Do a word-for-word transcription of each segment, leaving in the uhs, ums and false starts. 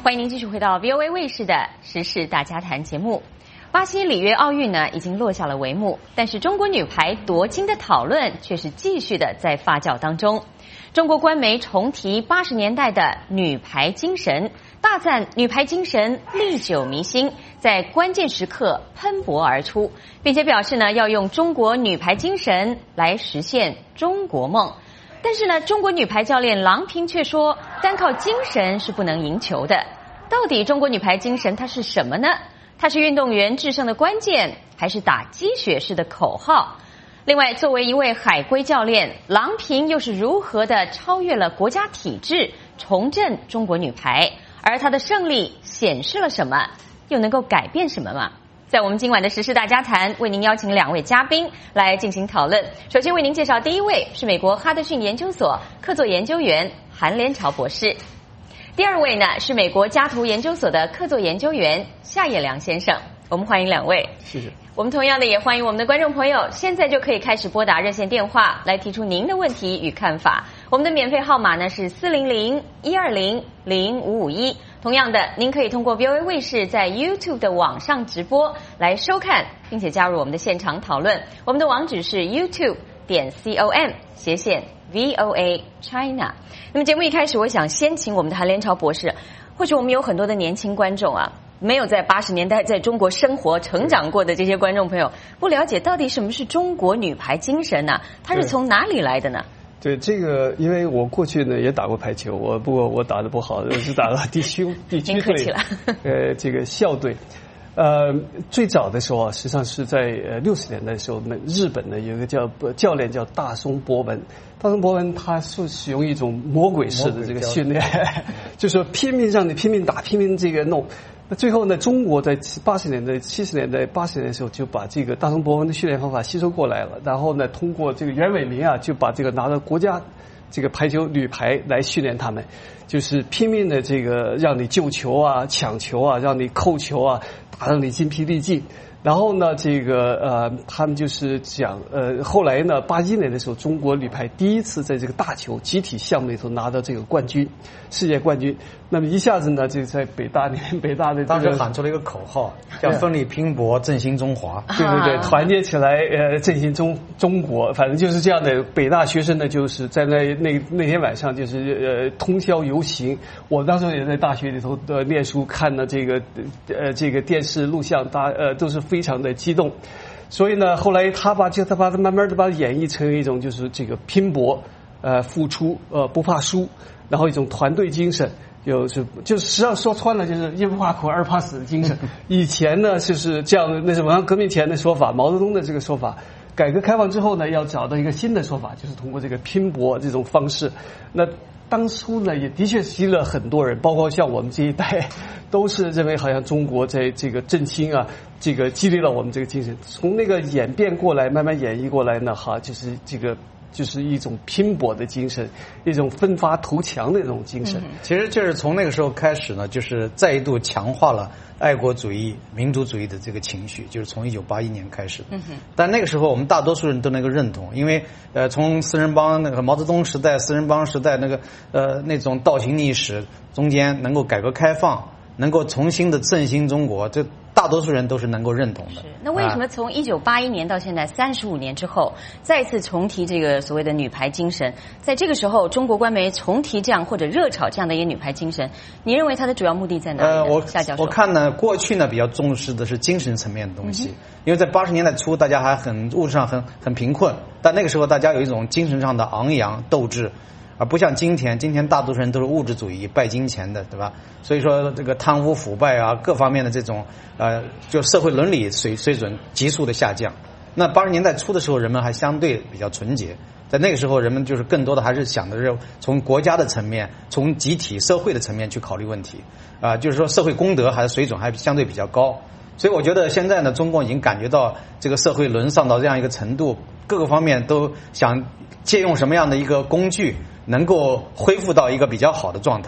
欢迎您继续回到 V O A 卫视的时事大家谈节目。巴西里约奥运呢已经落下了帷幕，但是中国女排夺金的讨论却是继续的在发酵当中。中国官媒重提八十年代的女排精神，大赞女排精神历久弥新，在关键时刻喷薄而出，并且表示呢要用中国女排精神来实现中国梦。但是呢，中国女排教练郎平却说，单靠精神是不能赢球的。到底中国女排精神它是什么呢？它是运动员制胜的关键，还是打鸡血式的口号？另外，作为一位海归教练，郎平又是如何的超越了国家体制，重振中国女排？而她的胜利显示了什么？又能够改变什么吗？在我们今晚的时事大家谈，为您邀请两位嘉宾来进行讨论。首先为您介绍第一位是美国哈德逊研究所客座研究员韩连朝博士，第二位呢是美国嘉图研究所的客座研究员夏业良先生。我们欢迎两位。 谢谢。 我们同样的也欢迎我们的观众朋友，现在就可以开始拨打热线电话来提出您的问题与看法。我们的免费号码呢是四零零一二零零五五一。同样的，您可以通过 V O A 卫视在 YouTube 的网上直播来收看，并且加入我们的现场讨论。我们的网址是 YouTube 点 com 斜线 V O A China。那么节目一开始，我想先请我们的韩连朝博士，或许我们有很多的年轻观众啊，没有在八十年代在中国生活成长过的这些观众朋友，不了解到底什么是中国女排精神呢、啊？它是从哪里来的呢？ 对这个，因为我过去呢也打过排球，我不过我打得不好，我是打了地区地区队，呃，这个校队。呃，最早的时候啊，实际上是在呃六十年代的时候，我们日本呢有一个叫教练叫大松博文，大松博文他是使用一种魔鬼式的这个训练，就是说拼命让你拼命打，拼命这个弄。那最后呢，中国在八十年代、七十年代、八十年的时候就把这个大松博文的训练方法吸收过来了，然后呢，通过这个袁伟民啊，就把这个拿到国家这个排球女排来训练他们，就是拼命的这个让你救球啊、抢球啊、让你扣球啊，打让你筋疲力尽。然后呢，这个呃，他们就是讲呃，后来呢，八一年的时候，中国女排第一次在这个大球集体项目里头拿到这个冠军，世界冠军。那么一下子呢，就在北大那北大的、这个、 当时喊出了一个口号，叫奋力拼搏，振兴中华。 对对对，团结起来，呃，振兴中中国，反正就是这样的。北大学生呢，就是在那那那天晚上，就是呃通宵游行。我当时也在大学里头呃念书，看了这个呃这个电视录像，大呃都是非常的激动。所以呢，后来他把就他把他慢慢的把它演绎成一种就是这个拼搏，呃付出，呃不怕输，然后一种团队精神。就是就是实际上说穿了，就是一不怕苦二怕死的精神。以前呢就是这样的，那是文化革命前的说法，毛泽东的这个说法。改革开放之后呢，要找到一个新的说法，就是通过这个拼搏这种方式。那当初呢，也的确激了很多人，包括像我们这一代，都是认为好像中国在这个振兴啊，这个激励了我们这个精神。从那个演变过来，慢慢演绎过来呢，哈，就是这个。就是一种拼搏的精神，一种奋发图强的这种精神。 嗯、其实就是从那个时候开始呢，就是再度强化了爱国主义、民族主义的这个情绪，就是从一九八一年开始。嗯哼。但那个时候我们大多数人都能够认同，因为呃，从四人帮那个毛泽东时代、四人帮时代那个呃那种倒行逆施中间，能够改革开放，能够重新的振兴中国，这。大多数人都是能够认同的。 是，那为什么从一九八一年到现在三十五年之后，再次重提这个所谓的女排精神？在这个时候，中国官媒重提这样或者热炒这样的一个女排精神，你认为它的主要目的在哪里？ 呃，我夏教授， 我看呢，过去呢比较重视的是精神层面的东西，嗯、因为在八十年代初，大家还很物质上很很贫困，但那个时候大家有一种精神上的昂扬斗志。而不像今天，今天大多数人都是物质主义、拜金钱的，对吧？所以说这个贪污腐败啊，各方面的这种呃，就社会伦理水水准急速的下降。那八十年代初的时候，人们还相对比较纯洁，在那个时候，人们就是更多的还是想的是从国家的层面、从集体社会的层面去考虑问题啊、呃，就是说社会公德还是水准还相对比较高。所以我觉得现在呢，中共已经感觉到这个社会沦丧到这样一个程度，各个方面都想借用什么样的一个工具。能够恢复到一个比较好的状态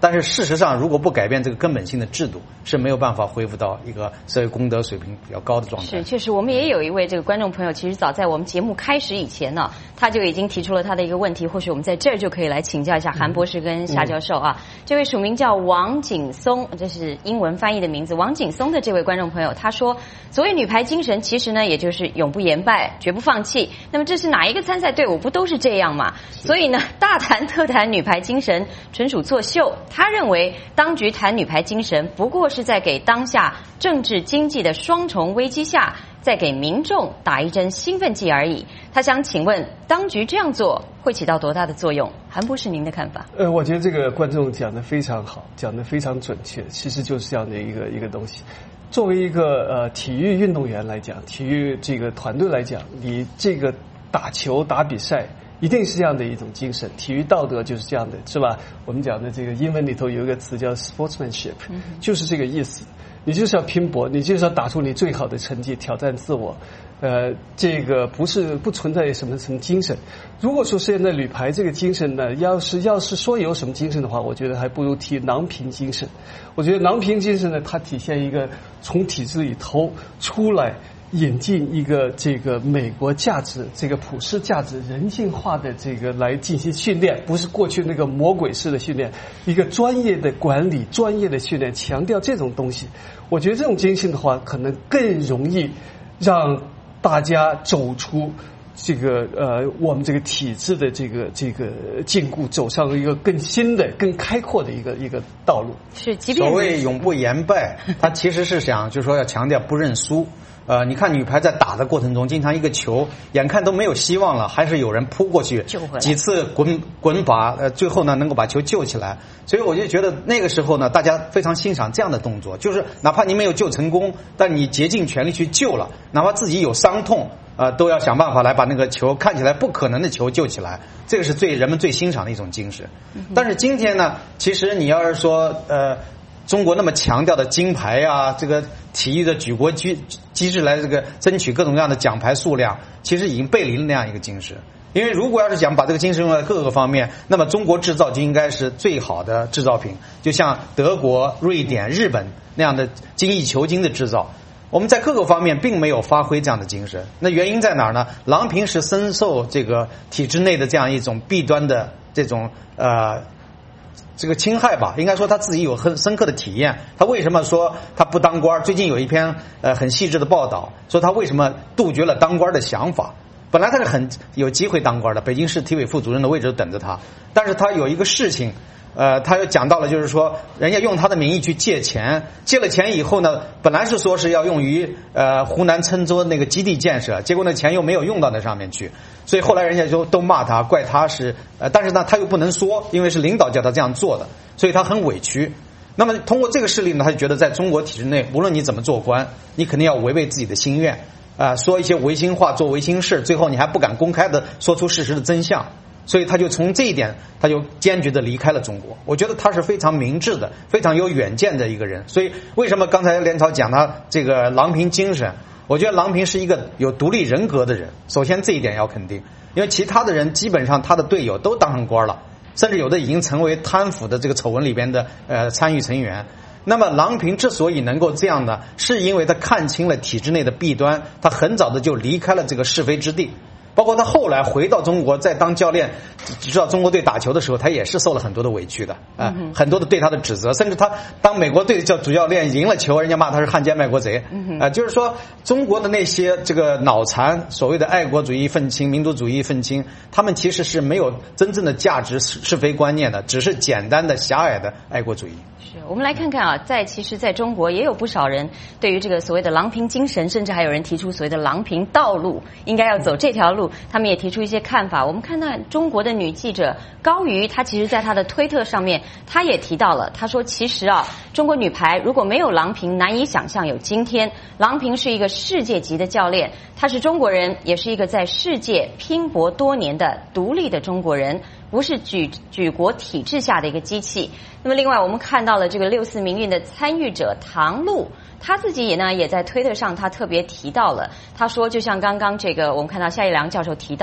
但是事实上，如果不改变这个根本性的制度，是没有办法恢复到一个社会公德水平比较高的状态。 是，确实，我们也有一位这个观众朋友，其实早在我们节目开始以前呢，他就已经提出了他的一个问题，或许我们在这儿就可以来请教一下韩博士跟夏教授啊。嗯嗯、这位署名叫王景松，这是英文翻译的名字，王景松的这位观众朋友，他说，所谓女排精神，其实呢，也就是永不言败，绝不放弃。那么这是哪一个参赛队伍不都是这样嘛？所以呢，大谈特谈女排精神，纯属作秀。他认为，当局谈女排精神，不过是在给当下政治经济的双重危机下，在给民众打一针兴奋剂而已。他想请问，当局这样做会起到多大的作用？韩博士，您的看法？ 呃，我觉得这个观众讲得非常好，讲得非常准确，其实就是这样的一个一个东西。作为一个呃体育运动员来讲，体育这个团队来讲，你这个打球打比赛，一定是这样的一种精神，体育道德就是这样的，是吧？我们讲的这个英文里头有一个词叫 sportsmanship， 就是这个意思。你就是要拼搏，你就是要打出你最好的成绩，挑战自我。呃，这个不是不存在什么什么精神。如果说现在女排这个精神呢，要是要是说有什么精神的话，我觉得还不如提郎平精神。我觉得郎平精神呢，它体现一个从体制里头出来，引进一个这个美国价值，这个普世价值、人性化的这个来进行训练，不是过去那个魔鬼式的训练，一个专业的管理、专业的训练，强调这种东西。我觉得这种精神的话，可能更容易让大家走出这个呃我们这个体制的这个这个禁锢，走上一个更新的、更开阔的一个一个道路。 是，即便所谓永不言败，他其实是想就是说要强调不认输。呃，你看女排在打的过程中，经常一个球眼看都没有希望了，还是有人扑过去，几次滚滚把，呃，最后呢能够把球救起来。所以我就觉得那个时候呢，大家非常欣赏这样的动作，就是哪怕你没有救成功，但你竭尽全力去救了，哪怕自己有伤痛，呃，都要想办法来把那个球看起来不可能的球救起来。这个是最人们最欣赏的一种精神。但是今天呢，其实你要是说，呃。中国那么强调的金牌啊，这个体育的举国机机制来这个争取各种各样的奖牌数量，其实已经背离了那样一个精神。因为如果要是想把这个精神用在各个方面，那么中国制造就应该是最好的制造品，就像德国、瑞典、日本那样的精益求精的制造。我们在各个方面并没有发挥这样的精神，那原因在哪儿呢？郎平是深受这个体制内的这样一种弊端的这种呃。这个侵害吧，应该说他自己有很深刻的体验。他为什么说他不当官？最近有一篇呃很细致的报道，说他为什么杜绝了当官的想法。本来他是很有机会当官的，北京市体委副主任的位置等着他，但是他有一个事情。呃，他又讲到了，就是说，人家用他的名义去借钱，借了钱以后呢，本来是说是要用于呃湖南郴州那个基地建设，结果那钱又没有用到那上面去，所以后来人家就都骂他，怪他是呃，但是呢他又不能说，因为是领导叫他这样做的，所以他很委屈。那么通过这个事例呢，他就觉得在中国体制内，无论你怎么做官，你肯定要违背自己的心愿，啊、呃，说一些违心话，做违心事，最后你还不敢公开的说出事实的真相。所以他就从这一点，他就坚决的离开了中国。我觉得他是非常明智的，非常有远见的一个人。所以为什么刚才连超讲他这个郎平精神？我觉得郎平是一个有独立人格的人。首先这一点要肯定，因为其他的人基本上他的队友都当上官了，甚至有的已经成为贪腐的这个丑闻里边的呃参与成员。那么郎平之所以能够这样呢，是因为他看清了体制内的弊端，他很早的就离开了这个是非之地。包括他后来回到中国再当教练，知道中国队打球的时候，他也是受了很多的委屈的啊、呃，很多的对他的指责，甚至他当美国队叫主教练赢了球，人家骂他是汉奸卖国贼啊、呃，就是说中国的那些这个脑残所谓的爱国主义愤青、民族主义愤青，他们其实是没有真正的价值是非观念的，只是简单的狭隘的爱国主义。 是我们来看看啊，在其实在中国也有不少人对于这个所谓的郎平精神，甚至还有人提出所谓的郎平道路，应该要走这条路。他们也提出一些看法。我们看到中国的女记者高瑜，她其实在她的推特上面，她也提到了，她说其实啊，中国女排如果没有郎平，难以想象有今天。郎平是一个世界级的教练，她是中国人，也是一个在世界拼搏多年的独立的中国人，不是举举国体制下的一个机器。那么另外我们看到了这个六四民运的参与者唐璐，他自己也呢也在推特上他特别提到了，他说就像刚刚这个我们看到夏一良教授提到，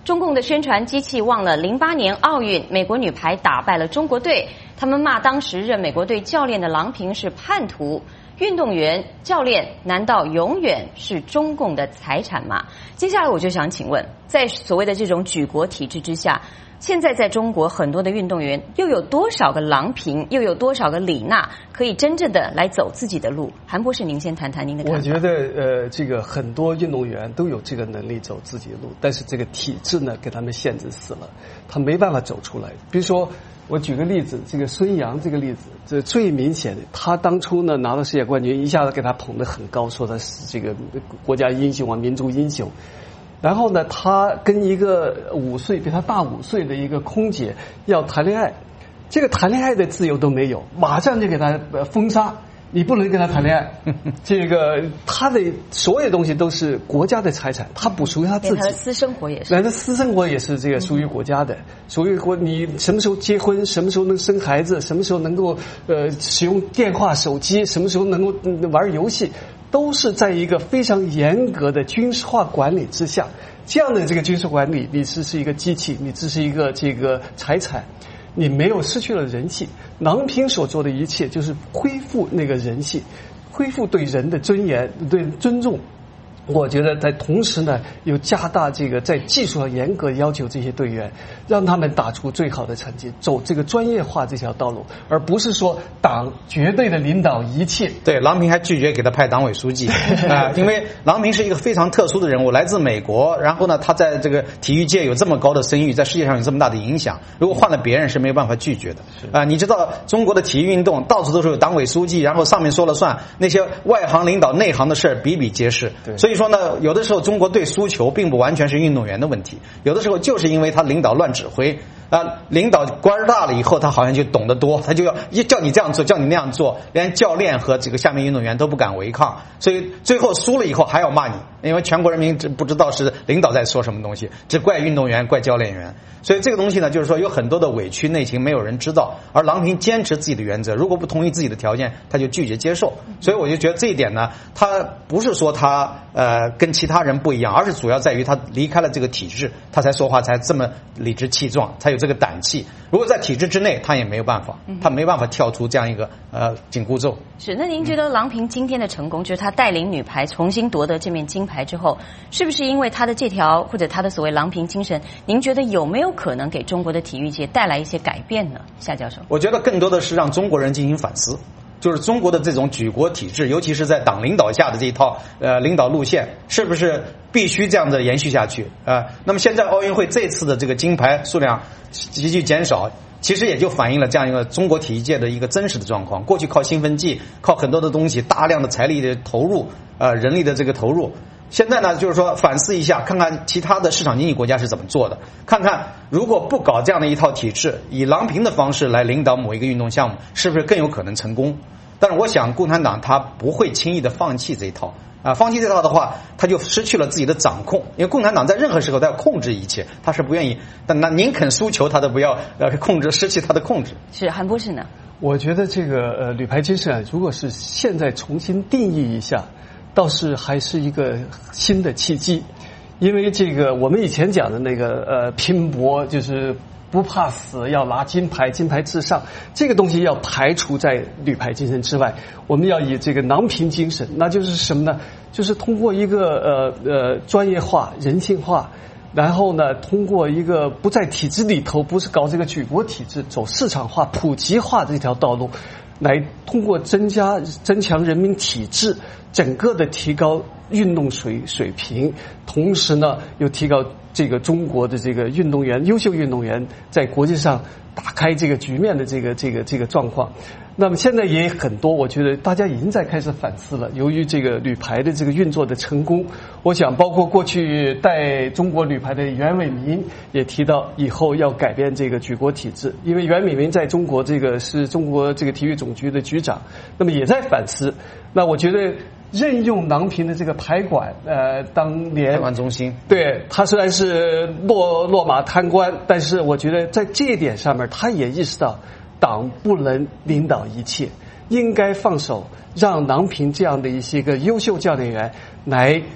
中共的宣传机器忘了零八年奥运，美国女排打败了中国队，他们骂当时任美国队教练的郎平是叛徒。运动员、教练难道永远是中共的财产吗？接下来我就想请问，在所谓的这种举国体制之下，现在在中国很多的运动员又有多少个郎平，又有多少个李娜可以真正的来走自己的路？韩博士，您先谈谈您的看法。 我觉得呃，这个很多运动员都有这个能力走自己的路，但是这个体制呢，给他们限制死了，他没办法走出来。比如说，我举个例子，这个孙杨这个例子，这最明显的，他当初呢拿到世界冠军，一下子给他捧得很高，说他是这个国家英雄啊，民族英雄。然后呢，他跟一个五岁比他大五岁的一个空姐要谈恋爱，这个谈恋爱的自由都没有，马上就给他封杀。你不能跟他谈恋爱，这个他的所有东西都是国家的财产，他不属于他自己。 他的私生活也是， 他的私生活也是这个属于国家的，属于国。你什么时候结婚，什么时候能生孩子，什么时候能够呃使用电话、手机，什么时候能够玩游戏，都是在一个非常严格的军事化管理之下。这样的这个军事管理，你只是一个机器，你只是一个这个财产。你没有失去了人性，郎平所做的一切就是恢复那个人性，恢复对人的尊严、对尊重。我觉得在同时呢，又加大这个在技术上严格要求这些队员，让他们打出最好的成绩，走这个专业化这条道路，而不是说党绝对的领导一切。 对，郎平还拒绝给他派党委书记啊、呃，因为郎平是一个非常特殊的人物，来自美国，然后呢，他在这个体育界有这么高的声誉，在世界上有这么大的影响，如果换了别人是没有办法拒绝的啊、呃。你知道中国的体育运动到处都是有党委书记，然后上面说了算，那些外行领导内行的事儿比比皆是。 对， 所以说呢，有的时候中国队输球并不完全是运动员的问题，有的时候就是因为他领导乱指挥啊，领导官儿大了以后，他好像就懂得多，他就要叫你这样做，叫你那样做，连教练和这个下面运动员都不敢违抗，所以最后输了以后还要骂你，因为全国人民不知道是领导在说什么东西，只怪运动员，怪教练员。所以这个东西呢，就是说有很多的委屈内情没有人知道，而郎平坚持自己的原则，如果不同意自己的条件，他就拒绝接受。所以我就觉得这一点呢，他不是说他呃跟其他人不一样，而是主要在于他离开了这个体制，他才说话才这么理直气壮，才有这个胆气。如果在体制之内，他也没有办法，他没办法跳出这样一个呃紧箍咒。 是，那您觉得郎平今天的成功，就是他带领女排重新夺得这面金牌之后，是不是因为他的这条或者他的所谓郎平精神，您觉得有没有可能给中国的体育界带来一些改变呢？夏教授， 我觉得更多的是让中国人进行反思。就是中国的这种举国体制，尤其是在党领导下的这一套呃领导路线，是不是必须这样的延续下去啊、呃？那么现在奥运会这次的这个金牌数量急剧减少，其实也就反映了这样一个中国体育界的一个真实的状况。过去靠兴奋剂，靠很多的东西，大量的财力的投入，呃，人力的这个投入。现在呢，就是说反思一下，看看其他的市场经济国家是怎么做的，看看如果不搞这样的一套体制，以郎平的方式来领导某一个运动项目，是不是更有可能成功？但是我想共产党他不会轻易的放弃这一套啊，放弃这套的话，他就失去了自己的掌控。因为共产党在任何时候都要控制一切，他是不愿意，但那宁肯输球，他都不要呃控制，失去他的控制。 是韩博士呢？ 我觉得这个呃女排精神啊，如果是现在重新定义一下，倒是还是一个新的契机。因为这个我们以前讲的那个呃拼搏，就是不怕死，要拿金牌，金牌至上，这个东西要排除在女排精神之外。我们要以这个郎平精神，那就是什么呢？就是通过一个呃呃专业化、人性化，然后呢，通过一个不在体制里头，不是搞这个举国体制，走市场化、普及化这条道路，来通过增加、增强人民体质，整个的提高运动水水平，同时呢，又提高这个中国的这个运动员、优秀运动员在国际上打开这个局面的这个这个这个状况。那么现在也很多，我觉得大家已经在开始反思了。由于这个女排的这个运作的成功，我想包括过去带中国女排的袁伟民也提到，以后要改变这个举国体制。因为袁伟民在中国这个是中国这个体育总局的局长，那么也在反思。那我觉得任用郎平的这个排管，呃，当年排管中心， 对他虽然是落落马贪官，但是我觉得在这一点上面，他也意识到党不能领导一切，应该放手让郎平这样的一些个优秀教练员来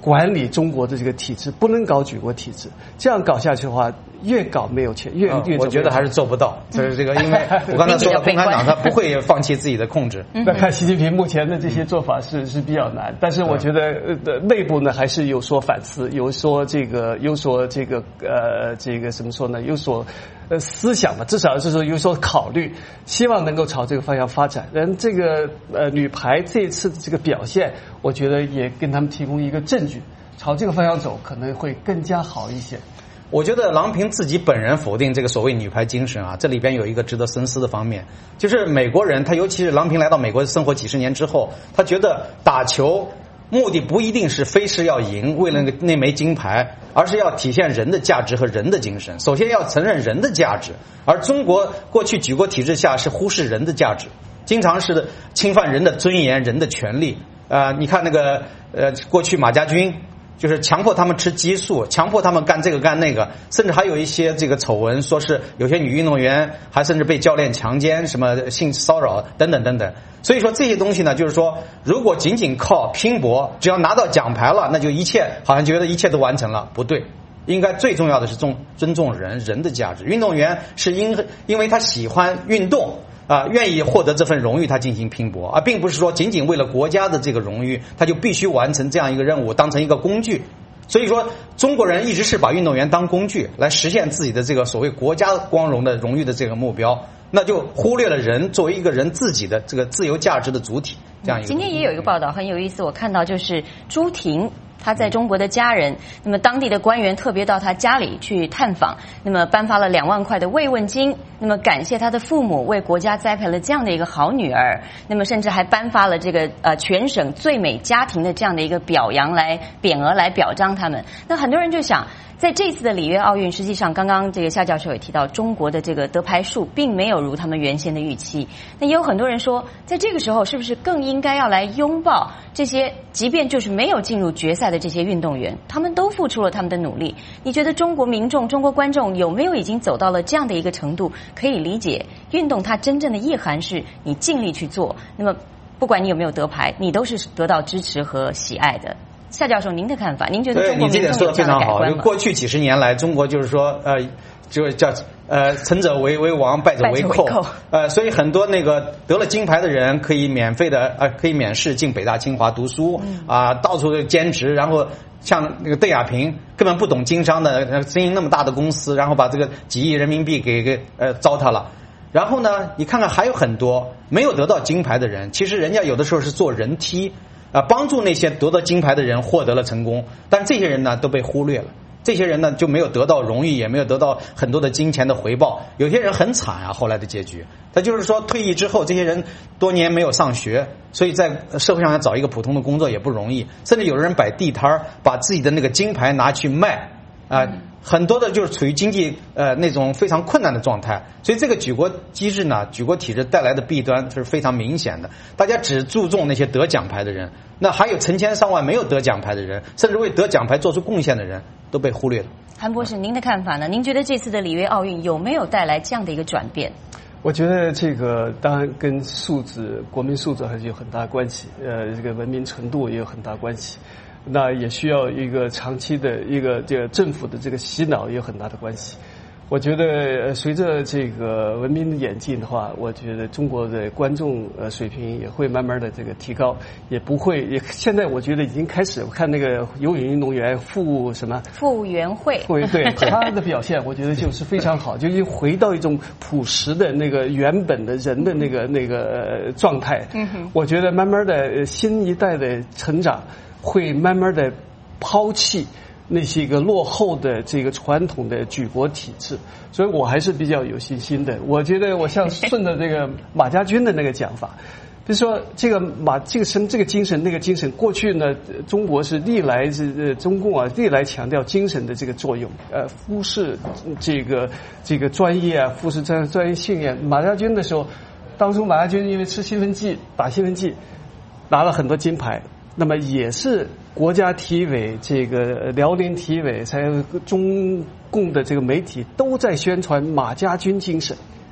管理中国的这个体制，不能搞举国体制。这样搞下去的话，越搞没有钱，越越、 嗯、我觉得还是做不到。就是这个，因为我刚才说了，共产党他不会放弃自己的控制。 那看习近平目前的这些做法是是比较难，但是我觉得呃内部呢还是有所反思，有所这个有所这个呃这个怎么说呢？有所呃思想吧，至少是说有所考虑，希望能够朝这个方向发展。嗯，这个呃女排这一次的这个表现，我觉得也跟他们提供一个证据，朝这个方向走可能会更加好一些。 我觉得郎平自己本人否定这个所谓女排精神啊，这里边有一个值得深思的方面，就是美国人他尤其是郎平来到美国生活几十年之后，他觉得打球目的不一定是非是要赢，为了那个那枚金牌，而是要体现人的价值和人的精神。首先要承认人的价值，而中国过去举国体制下是忽视人的价值，经常是侵犯人的尊严、人的权利。呃，你看那个呃，过去马家军。就是强迫他们吃激素，强迫他们干这个干那个，甚至还有一些这个丑闻，说是有些女运动员还甚至被教练强奸、什么性骚扰等等等等。所以说这些东西呢，就是说如果仅仅靠拼搏，只要拿到奖牌了，那就一切好像觉得一切都完成了，不对。应该最重要的是重尊重人人的价值。运动员是因因为他喜欢运动。啊，愿意获得这份荣誉，他进行拼搏，而并不是说仅仅为了国家的这个荣誉，他就必须完成这样一个任务，当成一个工具。所以说，中国人一直是把运动员当工具来实现自己的这个所谓国家光荣的荣誉的这个目标，那就忽略了人作为一个人自己的这个自由价值的主体。这样一个今天也有一个报道很有意思，我看到就是朱婷。他在中国的家人，那么当地的官员特别到他家里去探访，那么颁发了两万块的慰问金，那么感谢他的父母为国家栽培了这样的一个好女儿，那么甚至还颁发了这个呃全省最美家庭的这样的一个表扬来匾额来表彰他们。那很多人就想，在这次的里约奥运，实际上刚刚这个夏教授也提到，中国的这个得牌数并没有如他们原先的预期。那也有很多人说，在这个时候是不是更应该要来拥抱这些即便就是没有进入决赛的这些运动员，他们都付出了他们的努力。你觉得中国民众、中国观众有没有已经走到了这样的一个程度，可以理解运动它真正的意涵是你尽力去做，那么不管你有没有得牌，你都是得到支持和喜爱的。夏教授，您的看法？您觉得中国民众有这样的改观吗？ 对，你这点说得非常好。过去几十年来，中国就是说，呃，就叫呃，成者为为王，败者为寇。呃，所以很多那个得了金牌的人可以免费的，呃，可以免试进北大清华读书啊、呃，到处兼职，然后像那个邓亚萍根本不懂经商的，经营那么大的公司，然后把这个几亿人民币给给呃糟蹋了。然后呢，你看看还有很多没有得到金牌的人，其实人家有的时候是做人梯。啊，帮助那些得到金牌的人获得了成功，但这些人呢都被忽略了，这些人呢就没有得到荣誉，也没有得到很多的金钱的回报。有些人很惨啊，后来的结局，他就是说退役之后，这些人多年没有上学，所以在社会上要找一个普通的工作也不容易，甚至有人摆地摊，把自己的那个金牌拿去卖啊。呃很多的就是处于经济呃那种非常困难的状态，所以这个举国机制呢，举国体制带来的弊端是非常明显的。大家只注重那些得奖牌的人，那还有成千上万没有得奖牌的人，甚至为得奖牌做出贡献的人都被忽略了。 韩博士，您的看法呢？您觉得这次的里约奥运有没有带来这样的一个转变？ 我觉得这个当然跟素质、国民素质还是有很大关系，呃，这个文明程度也有很大关系。那也需要一个长期的一个这个政府的这个洗脑也有很大的关系。我觉得随着这个文明的演进的话，我觉得中国的观众呃水平也会慢慢的这个提高，也不会也现在我觉得已经开始。我看那个游泳运动员傅什么傅园慧， 傅对他的表现，我觉得就是非常好，就已经回到一种朴实的那个原本的人的那个那个呃状态。嗯哼，我觉得慢慢的新一代的成长会慢慢的抛弃那些个落后的这个传统的举国体制，所以我还是比较有信心的。我觉得我像顺着这个马家军的那个讲法，比如说这个马这个生这个精神那个精神，过去呢中国是历来是呃中共啊历来强调精神的这个作用，呃忽视这个这个专业啊，忽视专专业训练。马家军的时候，当初马家军因为吃兴奋剂打兴奋剂，拿了很多金牌。那么也是国家体委、这个辽宁体委，还有中共的这个媒体都在宣传马家军精神。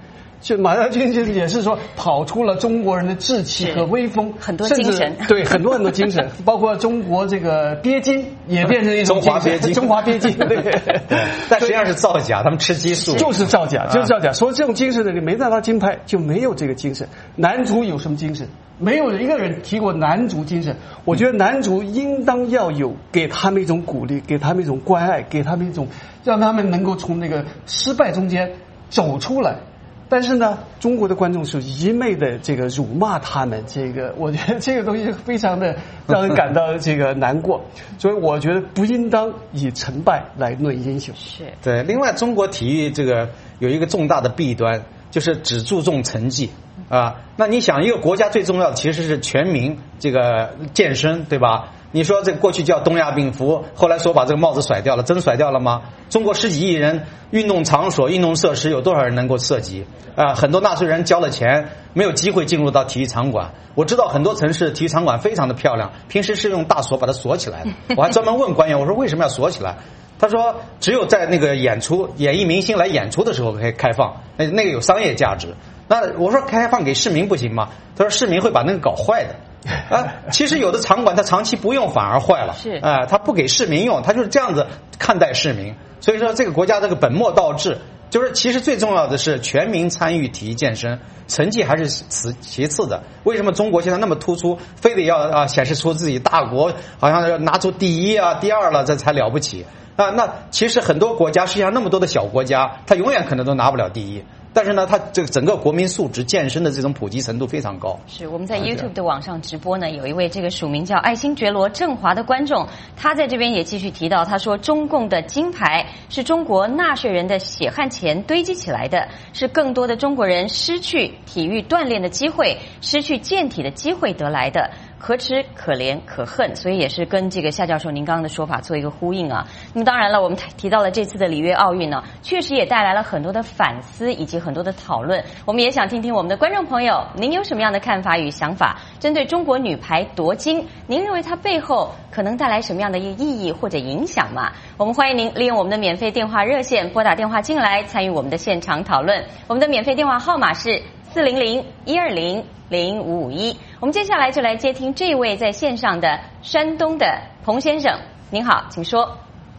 就马家军就也是说跑出了中国人的志气和威风， 很多精神， 对，很多很多精神，包括中国这个鳖精也变成一种中华鳖精， 中华鳖精，对， 但实际上是造假，他们吃激素， 就是造假，就是造假。说这种精神的人没拿到金牌，就没有这个精神。男足有什么精神？没有一个人提过男足精神。我觉得男足应当要有给他们一种鼓励，给他们一种关爱，给他们一种让他们能够从那个失败中间走出来。但是呢，中国的观众是一昧的这个辱骂他们，这个我觉得这个东西非常的让人感到这个难过，所以我觉得不应当以成败来论英雄。 是对。另外，中国体育这个有一个重大的弊端，就是只注重成绩啊。那你想，一个国家最重要的其实是全民这个健身，对吧？你说这过去叫东亚病夫，后来说把这个帽子甩掉了，真甩掉了吗？中国十几亿人，运动场所、运动设施有多少人能够涉及啊？很多纳税人交了钱，没有机会进入到体育场馆。我知道很多城市体育场馆非常的漂亮，平时是用大锁把它锁起来的。我还专门问官员，我说为什么要锁起来？他说只有在那个演出、演艺明星来演出的时候可以开放，那那个有商业价值。那我说开放给市民不行吗？他说市民会把那个搞坏的。啊，其实有的场馆它长期不用反而坏了， 是啊，它不给市民用，它就是这样子看待市民。所以说这个国家这个本末倒置，就是其实最重要的是全民参与体育健身，成绩还是其其次的。为什么中国现在那么突出，非得要啊显示出自己大国好像要拿出第一啊、第二了，这才了不起啊？那其实很多国家，实际上那么多的小国家，它永远可能都拿不了第一。但是呢，它这个整个国民素质、健身的这种普及程度非常高。 是我们在 YouTube 的网上直播呢，有一位这个署名叫爱新觉罗郑华的观众，他在这边也继续提到，他说中共的金牌是中国纳税人的血汗钱堆积起来的，是更多的中国人失去体育锻炼的机会、失去健体的机会得来的。可耻、可怜、可恨，所以也是跟这个夏教授您刚刚的说法做一个呼应啊。那么当然了，我们提到了这次的里约奥运呢，确实也带来了很多的反思以及很多的讨论。我们也想听听我们的观众朋友，您有什么样的看法与想法？针对中国女排夺金，您认为它背后可能带来什么样的一个意义或者影响吗？我们欢迎您利用我们的免费电话热线拨打电话进来参与我们的现场讨论。我们的免费电话号码是四零零一二零零五五一。我们接下来就来接听这位在线上的山东的彭先生，您好，请说。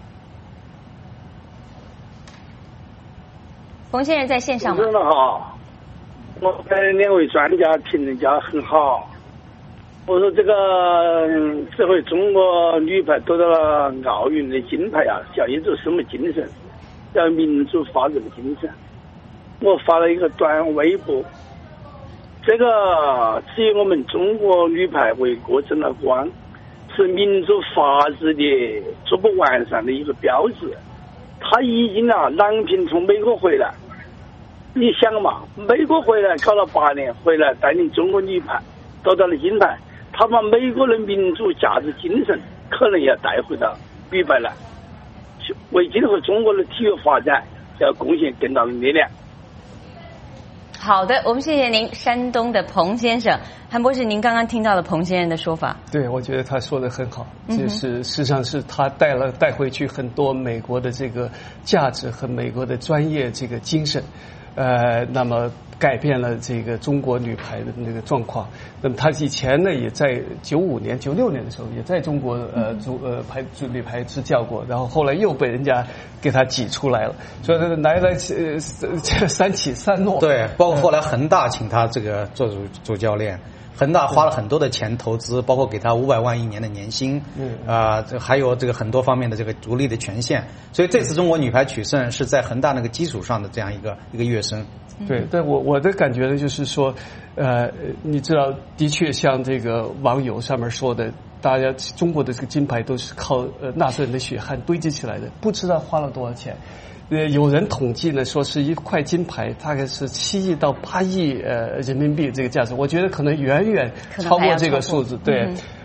彭先生在线上吗？ 主持人好，我跟两位专家评价很好。我说这个这回中国女排得到了奥运的金牌啊，叫一种什么精神？叫民主发展精神。我发了一个短微博，这个只有我们中国女排为国争了光，是民主法治的逐步完善的一个标志。他已经啊，郎平从美国回来，你想嘛，美国回来搞了八年，回来带领中国女排得到了金牌，他把美国的民主价值精神可能要带回到女排来，为今后中国的体育发展要贡献更大的力量。 好的，我们谢谢您，山东的彭先生。韩博士，您刚刚听到了彭先生的说法。 对，我觉得他说的很好，就是事实上是他带了带回去很多美国的这个价值和美国的专业这个精神，呃，那么改变了这个中国女排的那个状况。那么他以前呢，也在九五年、九六年的时候，也在中国呃足呃排女排执教过，然后后来又被人家给他挤出来了，所以来来呃三起三落。 对，包括后来恒大请他这个做主主教练。恒大花了很多的钱投资，包括给他五百万一年的年薪，嗯啊、呃，还有这个很多方面的这个独立的权限。所以这次中国女排取胜是在恒大那个基础上的这样一个一个跃升。 对，但我我的感觉呢，就是说，呃，你知道，的确像这个网友上面说的，大家中国的这个金牌都是靠呃纳税人的血汗堆积起来的，不知道花了多少钱。呃，有人统计呢，说是一块金牌大概是七亿到八亿呃人民币这个价值，我觉得可能远远超过这个数字。对，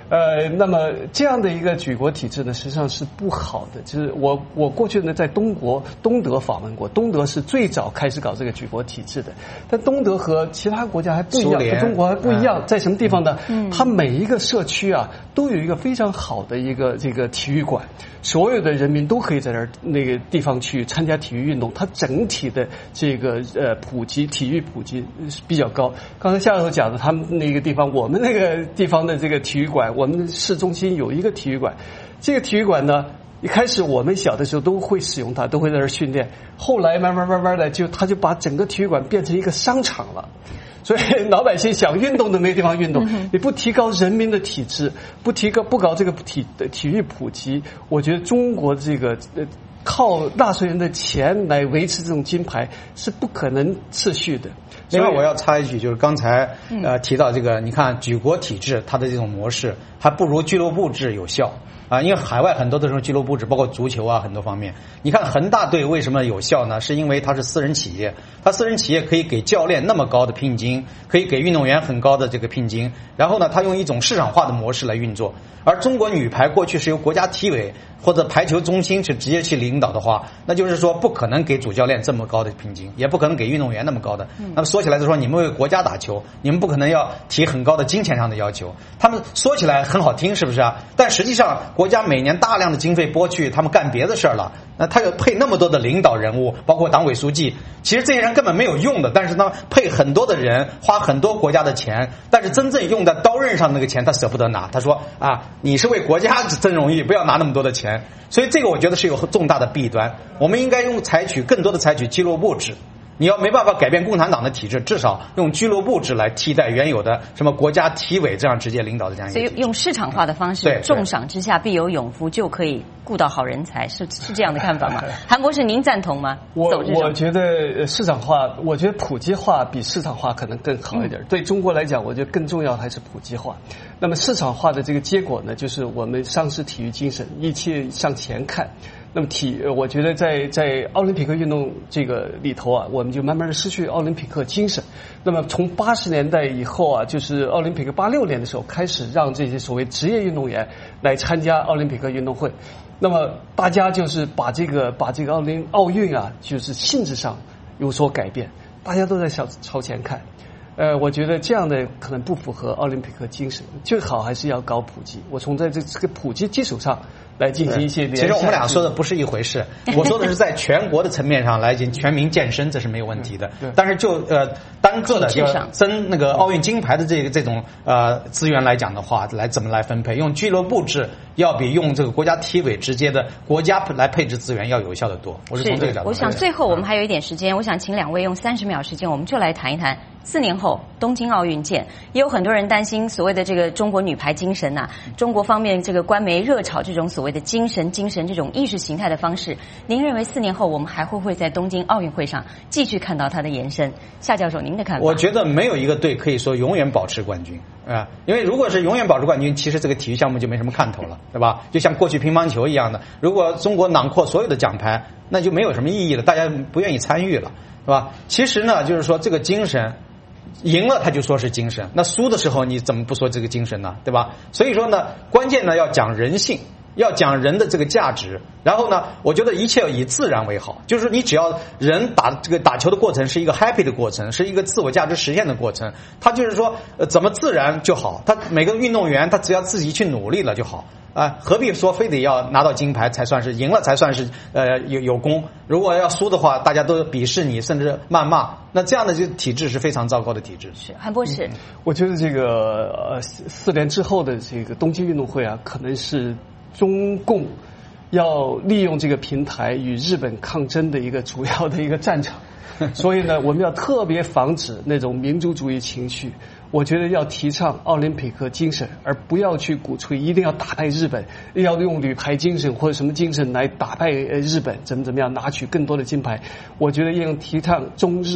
呃，那么这样的一个举国体制呢，实际上是不好的。就是我我过去呢在东国东德访问过，东德是最早开始搞这个举国体制的，但东德和其他国家还不一样，和中国还不一样，在什么地方呢？嗯，它每一个社区啊都有一个非常好的一个这个体育馆，所有的人民都可以在那儿那个地方去参加体育运动，它整体的这个呃普及体育普及比较高。刚才夏教授讲的，他们那个地方，我们那个地方的这个体育馆。我们市中心有一个体育馆，这个体育馆呢，一开始我们小的时候都会使用它，都会在那儿训练。后来慢慢慢慢的，就他就把整个体育馆变成一个商场了。所以老百姓想运动都没地方运动。你不提高人民的体质，不提高不搞这个体体育普及，我觉得中国这个呃靠纳税人的钱来维持这种金牌是不可能持续的。 另外我要插一句，就是刚才呃提到这个，你看举国体制它的这种模式还不如俱乐部制有效啊，因为海外很多的这种俱乐部制，包括足球啊很多方面。你看恒大队为什么有效呢？是因为它是私人企业，它私人企业可以给教练那么高的聘金，可以给运动员很高的这个聘金，然后呢，它用一种市场化的模式来运作。而中国女排过去是由国家体委或者排球中心去直接去领导的话，那就是说不可能给主教练这么高的聘金，也不可能给运动员那么高的。那么说起来就说你们为国家打球，你们不可能要提很高的金钱上的要求。他们说起来很好听，是不是啊？但实际上国家每年大量的经费拨去，他们干别的事儿了。那他有配那么多的领导人物，包括党委书记，其实这些人根本没有用的，但是呢配很多的人，花很多国家的钱，但是真正用在刀刃上那个钱他舍不得拿。他说啊，你是为国家争荣誉，不要拿那么多的钱。所以这个我觉得是有重大的弊端，我们应该用采取更多的采取俱乐部制。你要没办法改变共产党的体制，至少用俱乐部制来替代原有的什么国家体委这样直接领导的这样一个体制。 所以用市场化的方式，重赏之下必有勇夫，就可以雇到好人才，是是这样的看法吗？韩博士，您赞同吗？ 我我觉得市场化，我觉得普及化比市场化可能更好一点。嗯、对中国来讲，我觉得更重要还是普及化。那么市场化的这个结果呢，就是我们丧失体育精神，一切向前看。那么体，我觉得在在奥林匹克运动这个里头啊，我们就慢慢的失去奥林匹克精神。那么从八十年代以后啊，就是奥林匹克八六年的时候开始让这些所谓职业运动员来参加奥林匹克运动会。那么大家就是把这个把这个奥林奥运啊，就是性质上有所改变，大家都在朝朝前看。呃，我觉得这样的可能不符合奥林匹克精神，最好还是要搞普及。我从在这这个普及基础上来进行一些联系。 其实我们俩说的不是一回事，我说的是在全国的层面上来进全民健身，这是没有问题的。但是就呃单个的就争那个奥运金牌的这个这种呃资源来讲的话，来怎么来分配？用俱乐部制要比用这个国家体委直接的国家来配置资源要有效的多。我是从这个角度。 我想最后我们还有一点时间，我想请两位用三十秒时间，我们就来谈一谈四年后东京奥运见。也有很多人担心所谓的这个中国女排精神呐、啊，中国方面这个官媒热炒这种所谓的精神精神这种意识形态的方式。您认为四年后我们还会不会在东京奥运会上继续看到它的延伸？夏教授，您的看法？ 我觉得没有一个队可以说永远保持冠军啊，因为如果是永远保持冠军，其实这个体育项目就没什么看头了，对吧？就像过去乒乓球一样的，如果中国囊括所有的奖牌，那就没有什么意义了，大家不愿意参与了，是吧？其实呢，就是说这个精神。赢了他就说是精神，那输的时候你怎么不说这个精神呢？对吧？所以说呢，关键呢要讲人性，要讲人的这个价值。然后呢，我觉得一切要以自然为好，就是你只要人打这个打球的过程是一个 happy 的过程，是一个自我价值实现的过程，他就是说呃怎么自然就好。他每个运动员他只要自己去努力了就好。啊，何必说非得要拿到金牌才算是赢了才算是呃有有功？如果要输的话，大家都鄙视你，甚至谩骂，那这样的这个体制是非常糟糕的体制。 是韩博士、嗯， 我觉得这个呃四年之后的这个东京运动会啊，可能是中共要利用这个平台与日本抗争的一个主要的一个战场。所以呢，我们要特别防止那种民族主义情绪。我觉得要提倡奥林匹克精神，而不要去鼓吹一定要打败日本，要用女排精神或者什么精神来打败日本，怎么怎么样拿取更多的金牌。我觉得要提倡中日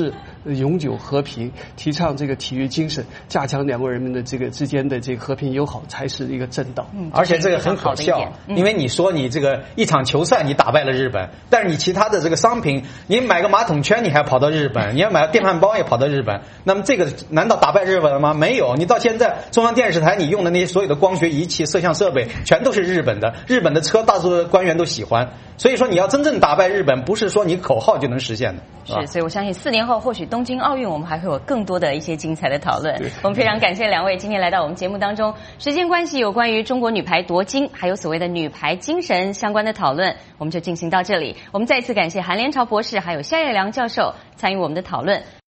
永久和平，提倡这个体育精神，加强两国人民的这个之间的这个和平友好，才是一个正道。 嗯， 而且这个很可笑，嗯、因为你说你这个一场球赛你打败了日本，但是你其他的这个商品，你买个马桶圈你还跑到日本，你要买个电饭煲也跑到日本，那么这个难道打败日本了吗？没有，你到现在中央电视台你用的那些所有的光学仪器、摄像设备，全都是日本的，日本的车大多数官员都喜欢。所以说你要真正打败日本，不是说你口号就能实现的。 是，所以我相信四年后或许东京奥运我们还会有更多的一些精彩的讨论。我们非常感谢两位今天来到我们节目当中，时间关系有关于中国女排夺金还有所谓的女排精神相关的讨论我们就进行到这里。我们再一次感谢韩连朝博士还有夏叶良教授参与我们的讨论。